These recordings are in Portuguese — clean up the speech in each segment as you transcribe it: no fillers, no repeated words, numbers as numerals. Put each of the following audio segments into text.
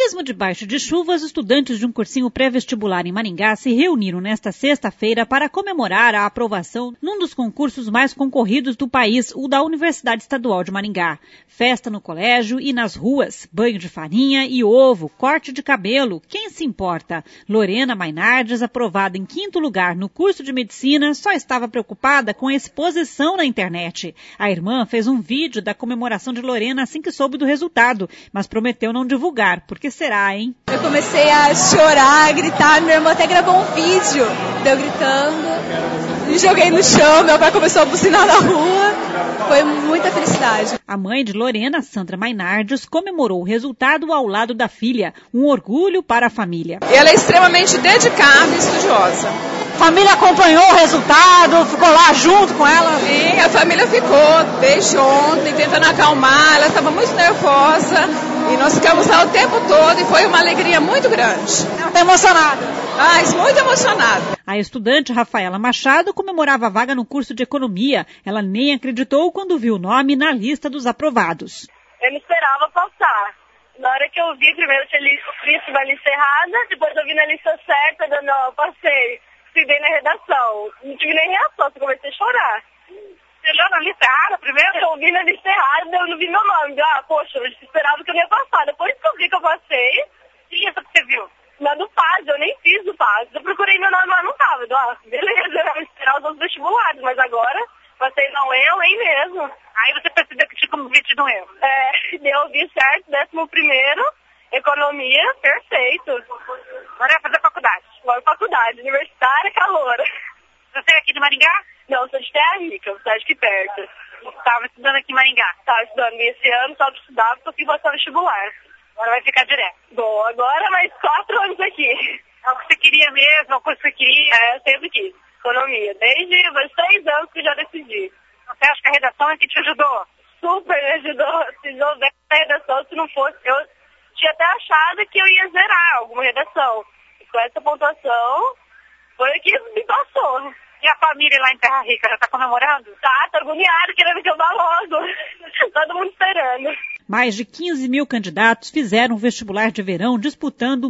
Mesmo debaixo de chuva, os estudantes de um cursinho pré-vestibular em Maringá se reuniram nesta sexta-feira para comemorar a aprovação num dos concursos mais concorridos do país, o da Universidade Estadual de Maringá. Festa no colégio e nas ruas, banho de farinha e ovo, corte de cabelo, quem se importa? Lorena Mainardes, aprovada em 5º lugar no curso de medicina, só estava preocupada com a exposição na internet. A irmã fez um vídeo da comemoração de Lorena assim que soube do resultado, mas prometeu não divulgar. Por que será, hein? Eu comecei a chorar, a gritar, meu irmão até gravou um vídeo de eu gritando, me joguei no chão, meu pai começou a buzinar na rua, foi muita felicidade. A mãe de Lorena, Sandra Mainardes, comemorou o resultado ao lado da filha, um orgulho para a família. Ela é extremamente dedicada e estudiosa. A família acompanhou o resultado, ficou lá junto com ela? Sim, a família ficou desde ontem tentando acalmar, ela estava muito nervosa e nós ficamos lá o tempo todo e foi uma alegria muito grande. Ela está emocionada? Muito emocionada. A estudante Rafaela Machado comemorava a vaga no curso de economia. Ela nem acreditou quando viu o nome na lista dos aprovados. Eu não esperava passar. Na hora que eu vi, primeiro eu tinha visto uma lista errada, depois eu vi na lista certa, eu passei. Estudei na redação. Não tive nem reação, eu comecei a chorar. Você leu na lista errada primeiro? Eu vi na lista errada, eu não vi meu nome. Poxa, eu esperava que eu não ia passar. Depois que eu vi que eu passei... Que lista que você viu? Na do PAS, eu nem fiz do PAS. Eu procurei meu nome, mas não tava. Beleza, eu ia esperar os outros vestibulares, mas agora passei na UEM mesmo. Aí você percebeu que tinha como 20 no UEM? Eu vi certo, 11º, economia, perfeito. Agora vai fazer faculdade? Agora faculdade, universitária, caloura. Você é aqui de Maringá? Não, sou de Terra Rica, cidade aqui perto. Estava estudando aqui em Maringá? Estava estudando, e esse ano só estudava porque eu fui passar vestibular. Agora vai ficar direto. Bom, agora mais 4 anos aqui. É o que você queria mesmo, é o que você queria? Eu sempre quis. Economia. Desde 6 anos que eu já decidi. Você acha que a redação é que te ajudou? Super me ajudou. Se não houvesse a redação, se não fosse... Eu tinha até achado que eu ia zerar alguma redação. E com essa pontuação, foi o que me passou. E a família lá em Terra Rica já está comemorando? Tá agoniada, querendo que eu vá logo. Todo mundo esperando. Mais de 15 mil candidatos fizeram o vestibular de verão disputando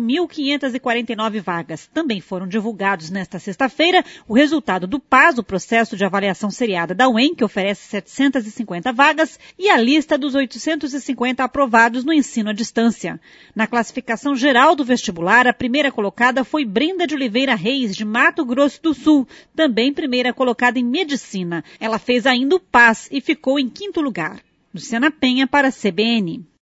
1.549 vagas. Também foram divulgados nesta sexta-feira o resultado do PAS, o processo de avaliação seriada da UEM, que oferece 750 vagas, e a lista dos 850 aprovados no ensino à distância. Na classificação geral do vestibular, a primeira colocada foi Brenda de Oliveira Reis, de Mato Grosso do Sul, também primeira colocada em medicina. Ela fez ainda o PAS e ficou em 5º lugar. Luciana Penha para a CBN.